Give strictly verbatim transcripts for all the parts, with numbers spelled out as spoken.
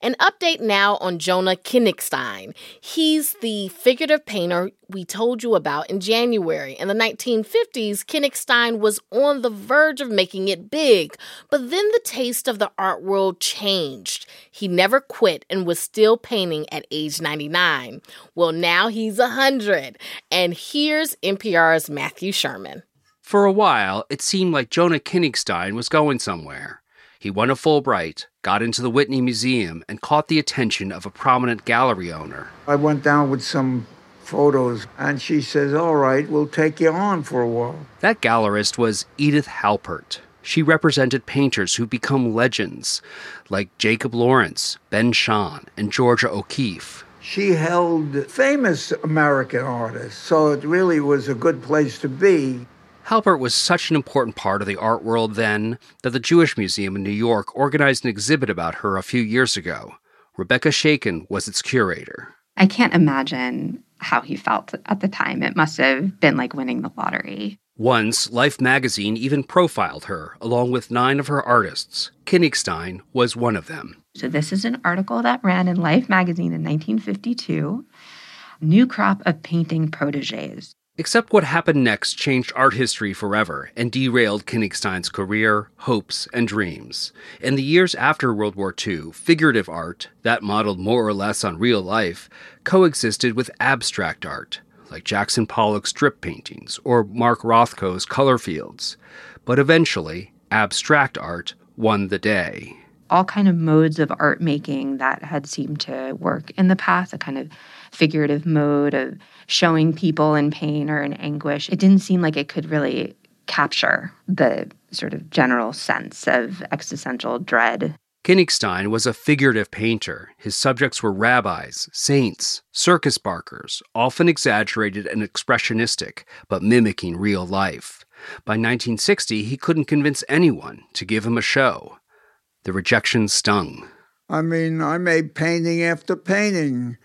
An update now on Jonah Kenigshteyn. He's the figurative painter we told you about in January. In the nineteen fifties, Kenigshteyn was on the verge of making it big, but then the taste of the art world changed. He never quit and was still painting at age ninety-nine. Well, now he's one hundred. And here's N P R's Matthew Sherman. For a while, it seemed like Jonah Kenigshteyn was going somewhere. He won a Fulbright, got into the Whitney Museum, and caught the attention of a prominent gallery owner. I went down with some photos, and she says, all right, we'll take you on for a while. That gallerist was Edith Halpert. She represented painters who've become legends, like Jacob Lawrence, Ben Shahn, and Georgia O'Keeffe. She held famous American artists, so it really was a good place to be. Halpert was such an important part of the art world then that the Jewish Museum in New York organized an exhibit about her a few years ago. Rebecca Shakin was its curator. I can't imagine how he felt at the time. It must have been like winning the lottery. Once, Life magazine even profiled her, along with nine of her artists. Kenigshteyn was one of them. So this is an article that ran in Life magazine in nineteen fifty-two. New crop of painting protégés. Except what happened next changed art history forever and derailed Kenigshteyn's career, hopes, and dreams. In the years after World War Two, figurative art, that modeled more or less on real life, coexisted with abstract art, like Jackson Pollock's drip paintings or Mark Rothko's color fields. But eventually, abstract art won the day. All kind of modes of art making that had seemed to work in the past, a kind of figurative mode of showing people in pain or in anguish. It didn't seem like it could really capture the sort of general sense of existential dread. Kenigshteyn was a figurative painter. His subjects were rabbis, saints, circus barkers, often exaggerated and expressionistic, but mimicking real life. By nineteen sixty, he couldn't convince anyone to give him a show. The rejection stung. I mean, I made painting after painting,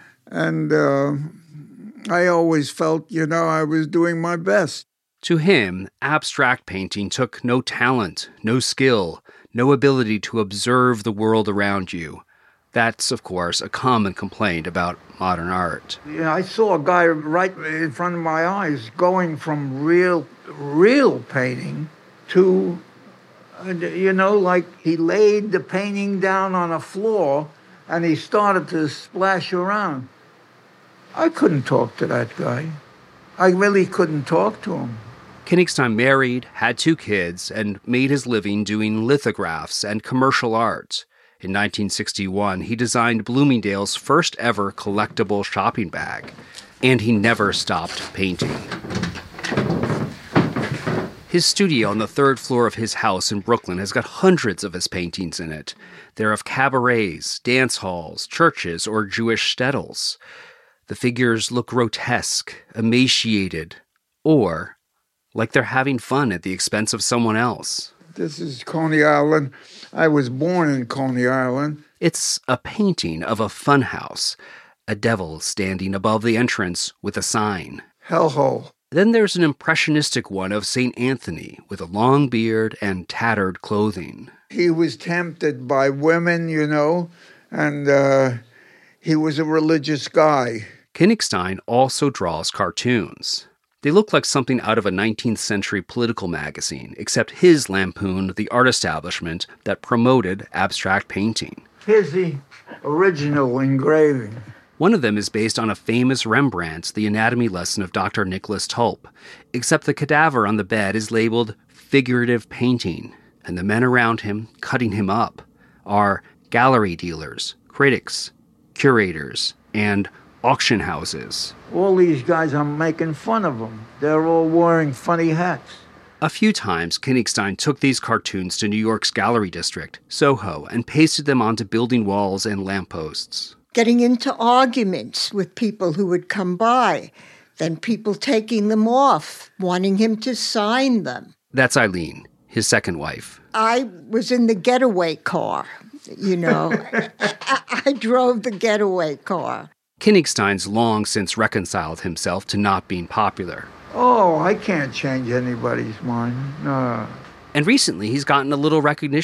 and uh, I always felt, you know, I was doing my best. To him, abstract painting took no talent, no skill, no ability to observe the world around you. That's, of course, a common complaint about modern art. Yeah, I saw a guy right in front of my eyes going from real, real painting to... You know, like he laid the painting down on a floor and he started to splash around. I couldn't talk to that guy. I really couldn't talk to him. Kenigshteyn married, had two kids, and made his living doing lithographs and commercial art. In nineteen sixty-one, he designed Bloomingdale's first ever collectible shopping bag. And he never stopped painting. His studio on the third floor of his house in Brooklyn has got hundreds of his paintings in it. They're of cabarets, dance halls, churches, or Jewish shtetls. The figures look grotesque, emaciated, or like they're having fun at the expense of someone else. This is Coney Island. I was born in Coney Island. It's a painting of a funhouse, a devil standing above the entrance with a sign. Hellhole. Then there's an impressionistic one of Saint Anthony with a long beard and tattered clothing. He was tempted by women, you know, and uh, he was a religious guy. Kenigshteyn also draws cartoons. They look like something out of a nineteenth century political magazine, except his lampooned the art establishment that promoted abstract painting. Here's the original engraving. One of them is based on a famous Rembrandt, The Anatomy Lesson of Doctor Nicholas Tulp, except the cadaver on the bed is labeled figurative painting, and the men around him, cutting him up, are gallery dealers, critics, curators, and auction houses. All these guys, I'm making fun of them. They're all wearing funny hats. A few times, Kenigshteyn took these cartoons to New York's gallery district, Soho, and pasted them onto building walls and lampposts. Getting into arguments with people who would come by, then people taking them off, wanting him to sign them. That's Eileen, his second wife. I was in the getaway car, you know. I, I drove the getaway car. Kenigshteyn's long since reconciled himself to not being popular. Oh, I can't change anybody's mind. No. And recently, he's gotten a little recognition.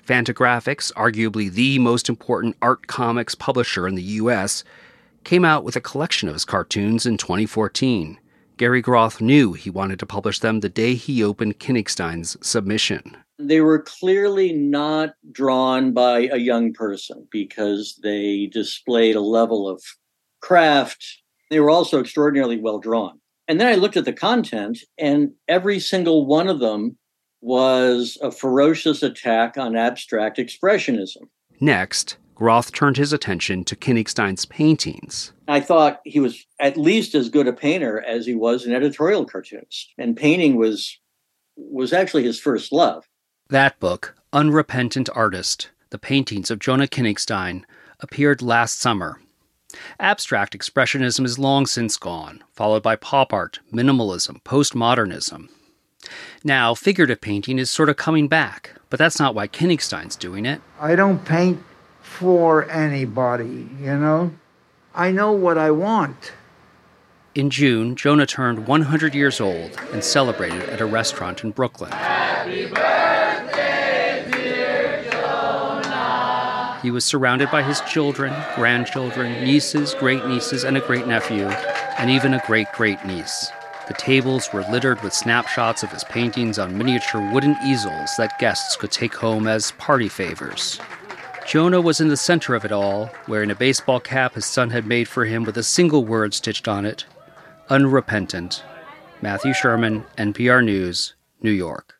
Fantagraphics, arguably the most important art comics publisher in the U S, came out with a collection of his cartoons in twenty fourteen. Gary Groth knew he wanted to publish them the day he opened Königstein's submission. They were clearly not drawn by a young person because they displayed a level of craft. They were also extraordinarily well drawn. And then I looked at the content, and every single one of them was a ferocious attack on abstract expressionism. Next, Groth turned his attention to Königstein's paintings. I thought he was at least as good a painter as he was an editorial cartoonist. And painting was was actually his first love. That book, Unrepentant Artist, The Paintings of Jonah Königstein, appeared last summer. Abstract expressionism is long since gone, followed by pop art, minimalism, postmodernism. Now, figurative painting is sort of coming back, but that's not why Königstein's doing it. I don't paint for anybody, you know? I know what I want. In June, Jonah turned one hundred years old and celebrated at a restaurant in Brooklyn. Happy birthday, dear Jonah! He was surrounded by his children, grandchildren, nieces, great-nieces, and a great-nephew, and even a great-great-niece. The tables were littered with snapshots of his paintings on miniature wooden easels that guests could take home as party favors. Jonah was in the center of it all, wearing a baseball cap his son had made for him with a single word stitched on it, unrepentant. Matthew Sherman, N P R News, New York.